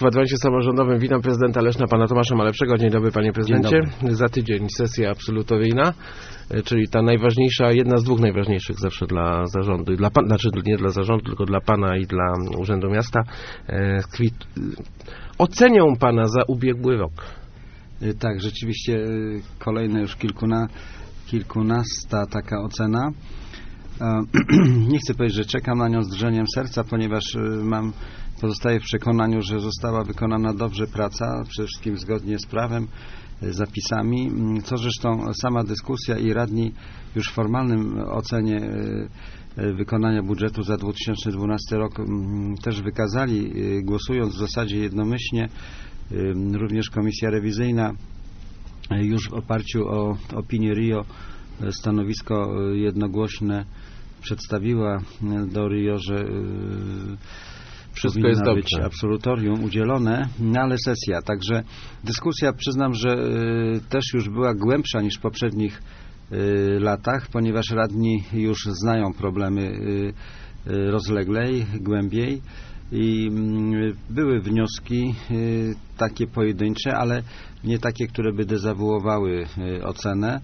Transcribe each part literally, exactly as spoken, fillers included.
kwadransie samorządowym witam prezydenta Leszna, pana Tomasza Malewszego. Dzień dobry, panie prezydencie. Za tydzień sesja absolutoryjna, czyli ta najważniejsza, jedna z dwóch najważniejszych zawsze dla zarządu, dla pan, znaczy nie dla zarządu, tylko dla pana i dla Urzędu Miasta. Ocenią pana za ubiegły rok. Tak, rzeczywiście kolejna już kilkuna, kilkunasta taka ocena. Nie chcę powiedzieć, że czekam na nią z drżeniem serca, ponieważ mam, pozostaję w przekonaniu, że została wykonana dobrze praca, przede wszystkim zgodnie z prawem, zapisami, co zresztą sama dyskusja i radni już w formalnym ocenie wykonania budżetu za dwa tysiące dwunasty rok też wykazali, głosując w zasadzie jednomyślnie. Również komisja rewizyjna już w oparciu o opinię R I O stanowisko jednogłośne przedstawiła do R I O, że wszystko jest powinno być dobrze. Absolutorium udzielone, no ale sesja. Także dyskusja, przyznam, że też już była głębsza niż w poprzednich latach, ponieważ radni już znają problemy rozleglej, głębiej i były wnioski takie pojedyncze, ale nie takie, które by dezawuowały ocenę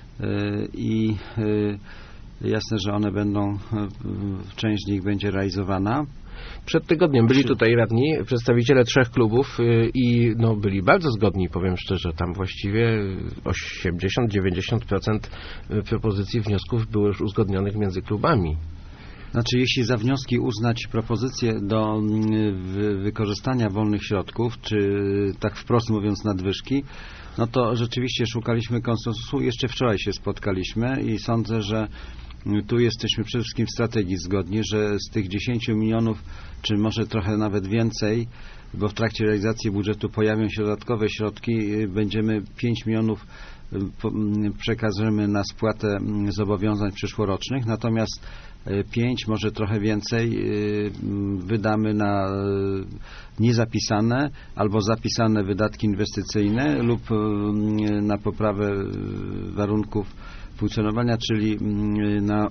i jasne, że one będą, część z nich będzie realizowana. Przed tygodniem byli tutaj radni, przedstawiciele trzech klubów i no, byli bardzo zgodni, powiem szczerze, tam właściwie osiemdziesiąt do dziewięćdziesięciu procent propozycji, wniosków było już uzgodnionych między klubami. Znaczy, jeśli za wnioski uznać propozycje do wykorzystania wolnych środków, czy tak wprost mówiąc nadwyżki, no to rzeczywiście szukaliśmy konsensusu. Jeszcze wczoraj się spotkaliśmy i sądzę, że tu jesteśmy przede wszystkim w strategii zgodni, że z tych dziesięciu milionów, czy może trochę nawet więcej, bo w trakcie realizacji budżetu pojawią się dodatkowe środki, będziemy pięć milionów przekażemy na spłatę zobowiązań przyszłorocznych, natomiast pięć, może trochę więcej wydamy na niezapisane albo zapisane wydatki inwestycyjne lub na poprawę warunków funkcjonowania, czyli na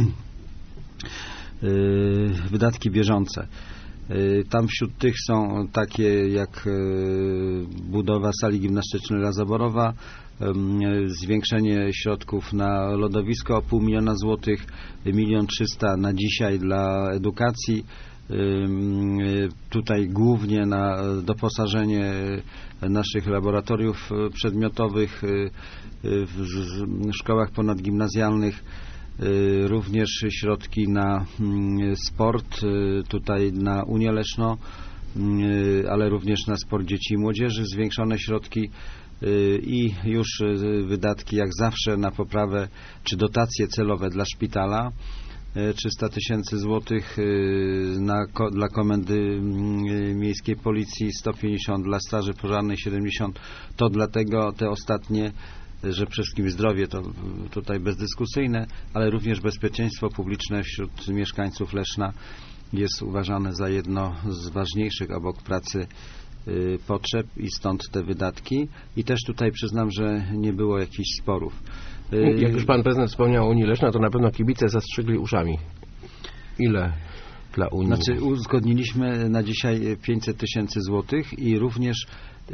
wydatki bieżące. Tam wśród tych są takie jak budowa sali gimnastycznej Lazaborowa, zwiększenie środków na lodowisko o pół miliona złotych, milion trzysta na dzisiaj dla edukacji, tutaj głównie na doposażenie naszych laboratoriów przedmiotowych w szkołach ponadgimnazjalnych, również środki na sport, tutaj na Unię Leszno, ale również na sport dzieci i młodzieży, zwiększone środki i już wydatki jak zawsze na poprawę czy dotacje celowe dla szpitala, trzysta tysięcy złotych na, dla Komendy Miejskiej Policji, sto pięćdziesiąt dla Straży Pożarnej, siedemdziesiąt. To dlatego te ostatnie, że przede wszystkim zdrowie to tutaj bezdyskusyjne, ale również bezpieczeństwo publiczne wśród mieszkańców Leszna jest uważane za jedno z ważniejszych obok pracy potrzeb i stąd te wydatki. I też tutaj przyznam, że nie było jakichś sporów. Jak już pan prezydent wspomniał o Unii Leszna, to na pewno kibice zastrzygli uszami. Ile dla Unii? Znaczy uzgodniliśmy na dzisiaj pięćset tysięcy złotych i również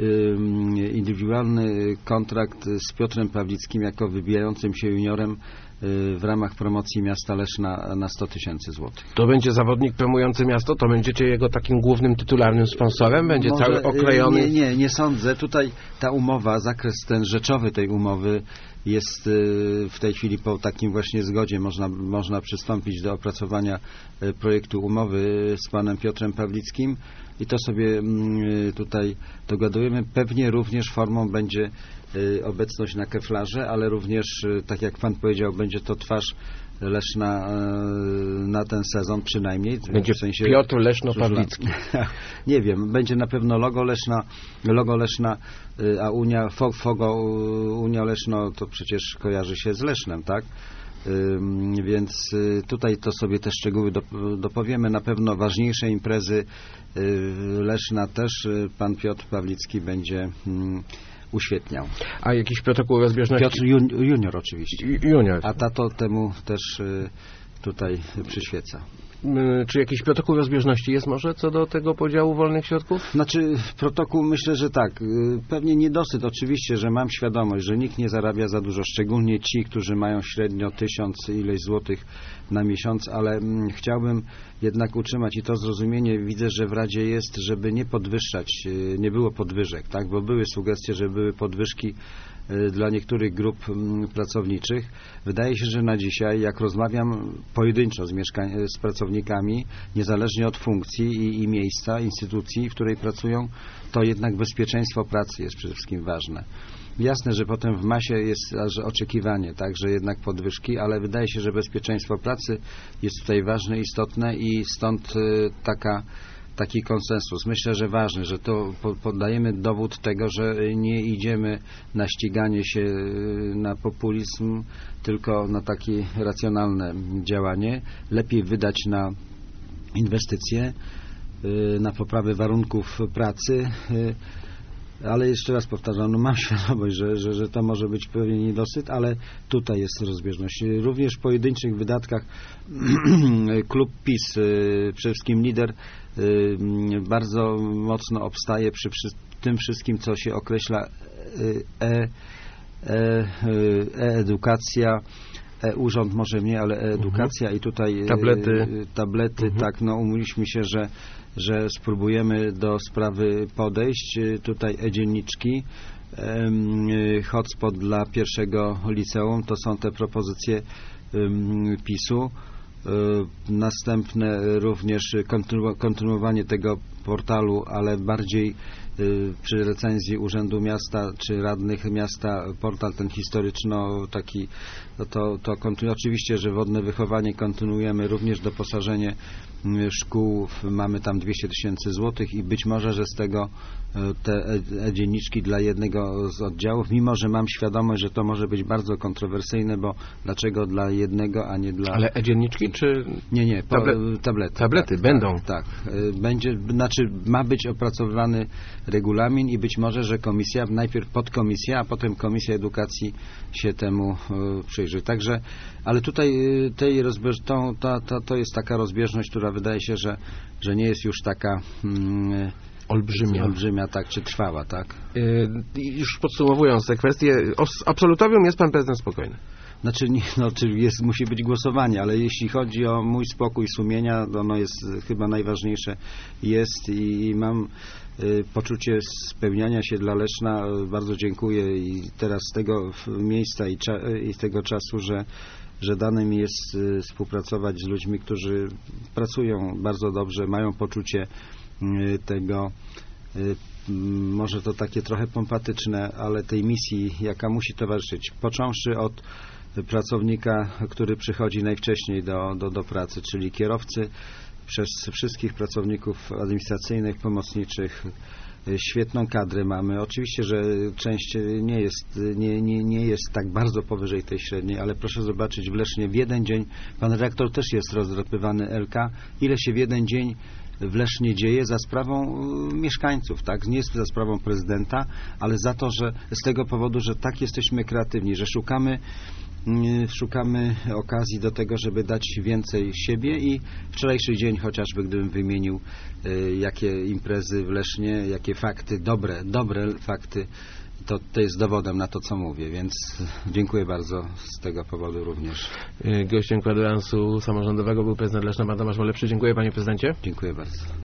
indywidualny kontrakt z Piotrem Pawlickim jako wybijającym się juniorem w ramach promocji miasta Leszna na sto tysięcy złotych. To będzie zawodnik promujący miasto? To będziecie jego takim głównym, tytularnym sponsorem? Będzie Może, cały oklejony? Nie, nie, nie sądzę. Tutaj ta umowa, zakres ten rzeczowy tej umowy jest w tej chwili po takim właśnie zgodzie. Można, można przystąpić do opracowania projektu umowy z panem Piotrem Pawlickim i to sobie tutaj dogadujemy. Pewnie również formą będzie obecność na keflarze, ale również, tak jak pan powiedział, będzie to twarz Leszna na ten sezon przynajmniej. Będzie w sensie Piotr Leszno-Pawlicki. Nie wiem, będzie na pewno logo Leszna, logo Leszna, a Unia, Fogo Unia Leszno to przecież kojarzy się z Lesznem, tak? Więc tutaj to sobie te szczegóły dopowiemy. Na pewno ważniejsze imprezy Leszna też pan Piotr Pawlicki będzie uświetniał. A jakiś protokół rozbieżności? Piotr jun, junior oczywiście. Junior. A tato temu też tutaj przyświeca. Czy jakiś protokół rozbieżności jest może co do tego podziału wolnych środków? Znaczy protokół myślę, że tak. Pewnie niedosyt oczywiście, że mam świadomość, że nikt nie zarabia za dużo, szczególnie ci, którzy mają średnio tysiąc ileś złotych na miesiąc, ale mm, chciałbym jednak utrzymać i to zrozumienie widzę, że w Radzie jest, żeby nie podwyższać, nie było podwyżek, tak? Bo były sugestie, że były podwyżki dla niektórych grup pracowniczych. Wydaje się, że na dzisiaj, jak rozmawiam pojedynczo z, mieszkań- z pracownikami, niezależnie od funkcji i, i miejsca, instytucji, w której pracują, to jednak bezpieczeństwo pracy jest przede wszystkim ważne. Jasne, że potem w masie jest że oczekiwanie, tak, że jednak podwyżki, ale wydaje się, że bezpieczeństwo pracy jest tutaj ważne, istotne i stąd y, taka taki konsensus. Myślę, że ważny, że to podajemy dowód tego, że nie idziemy na ściganie się, na populizm, tylko na takie racjonalne działanie. Lepiej wydać na inwestycje, na poprawę warunków pracy, ale jeszcze raz powtarzam, no mam świadomość, że, że, że to może być pewnie niedosyt, ale tutaj jest rozbieżność. Również w pojedynczych wydatkach klub PiS, przede wszystkim lider, bardzo mocno obstaje przy, przy tym wszystkim, co się określa e, e, e-edukacja, e-urząd może nie, ale e-edukacja mhm. i tutaj tablety, tablety mhm. tak, no umówiliśmy się, że że spróbujemy do sprawy podejść. Tutaj e-dzienniczki, hotspot dla pierwszego liceum, to są te propozycje PiS-u. Następne również kontynu- kontynuowanie tego portalu, ale bardziej przy recenzji Urzędu Miasta czy radnych miasta, portal ten historyczno taki, no to, to kontynu- oczywiście, że wodne wychowanie kontynuujemy, również doposażenie szkół, mamy tam dwieście tysięcy złotych i być może, że z tego te e-dzienniczki dla jednego z oddziałów, mimo że mam świadomość, że to może być bardzo kontrowersyjne, bo dlaczego dla jednego, a nie dla... Ale e-dzienniczki czy... Nie, nie, po, Table... tablety. Tablety tak, będą. Tak, tak. Będzie, znaczy ma być opracowany regulamin i być może, że komisja, najpierw podkomisja, a potem Komisja Edukacji się temu przyjrzy. Także, ale tutaj tej rozbież, to, to, to, to jest taka rozbieżność, która wydaje się, że, że nie jest już taka... Hmm, Olbrzymia. Olbrzymia, tak, czy trwała, tak? Yy, już podsumowując tę kwestię, z absolutorium jest pan prezydent spokojny? Znaczy, nie, no, czy jest, musi być głosowanie, ale jeśli chodzi o mój spokój sumienia, to ono jest chyba najważniejsze jest i, i mam y, poczucie spełniania się dla Leszna. Bardzo dziękuję i teraz z tego miejsca i, cza, i tego czasu, że że dane mi jest y, współpracować z ludźmi, którzy pracują bardzo dobrze, mają poczucie y, tego, y, może to takie trochę pompatyczne, ale tej misji, jaka musi towarzyszyć. Począwszy od pracownika, który przychodzi najwcześniej do, do, do pracy, czyli kierowcy, przez wszystkich pracowników administracyjnych, pomocniczych. Świetną kadrę mamy. Oczywiście, że część nie jest, nie, nie, nie jest tak bardzo powyżej tej średniej, ale proszę zobaczyć w Lesznie w jeden dzień, pan redaktor też jest rozdrapywany L K, ile się w jeden dzień w Lesznie dzieje za sprawą mieszkańców, tak? Nie jest za sprawą prezydenta, ale za to, że z tego powodu, że tak jesteśmy kreatywni, że szukamy szukamy okazji do tego, żeby dać więcej siebie i wczorajszy dzień, chociażby gdybym wymienił y, jakie imprezy w Lesznie, jakie fakty, dobre, dobre fakty, to, to jest dowodem na to, co mówię, więc dziękuję bardzo z tego powodu również. Gościem kwadransu samorządowego był prezydent Leszna, pan Tomasz Malepszy. Dziękuję, panie prezydencie. Dziękuję bardzo.